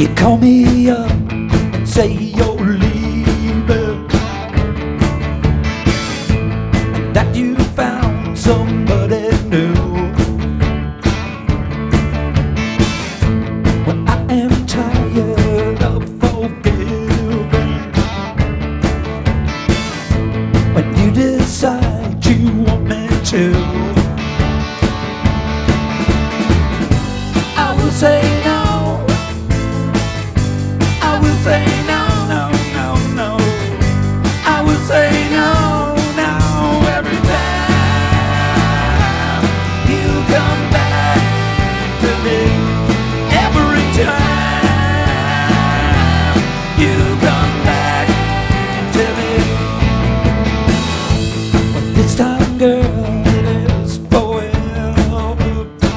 You call me up and say you're leaving, that you found somebody new. Well, I am tired of forgiving. When you decide you want me to, I will say no. I will say no, no, no, no. I will say no, no. Every time you come back to me, every time you come back to me. But this time, girl, it is forever,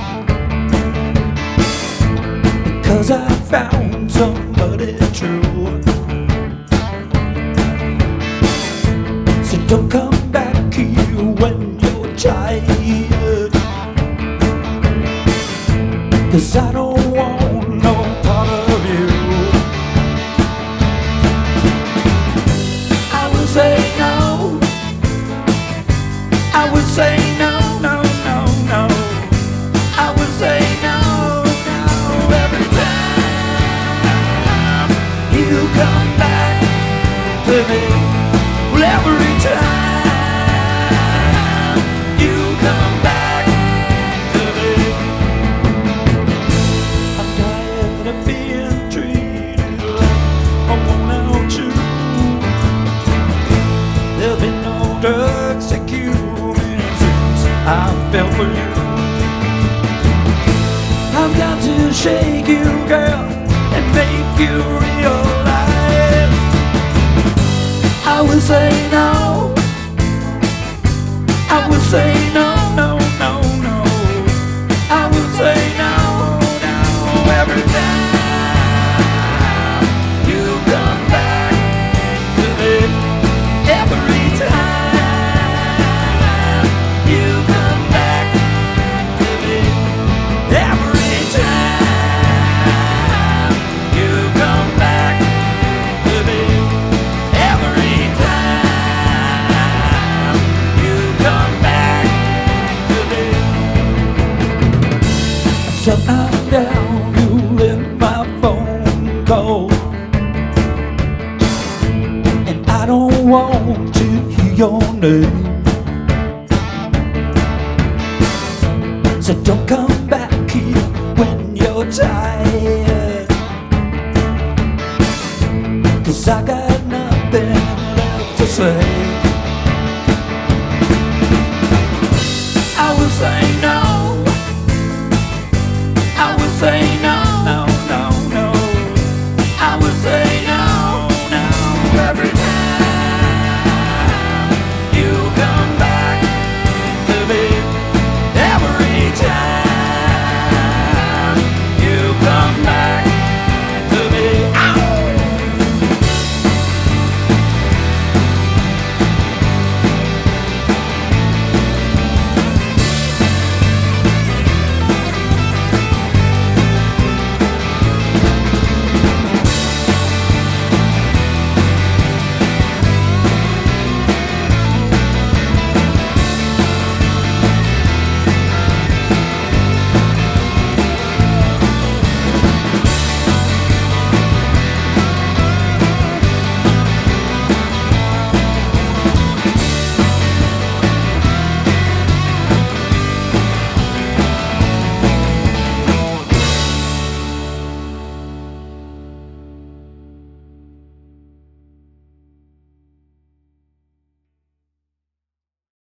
because I found somebody true. So don't come back here when you're tired, 'cause I don't want no part of you. I will say no. I will say no, no, no, no. I will say no, no. Every time you come back to me, well, every time you come back to me. I'm tired of being treated like a worn-out shoe. There's been no drugs to cure me since I fell for you. I've got to shake you, girl, and make you realize I will say no. I will say no, no, no, no. I will say no, no. Every time you come back to me, every time you come back to me, every time you come back to me, every time you come back to me. Shut down, you lift my phone call, and I don't want to hear your name. So don't come back here when you're tired, 'cause I got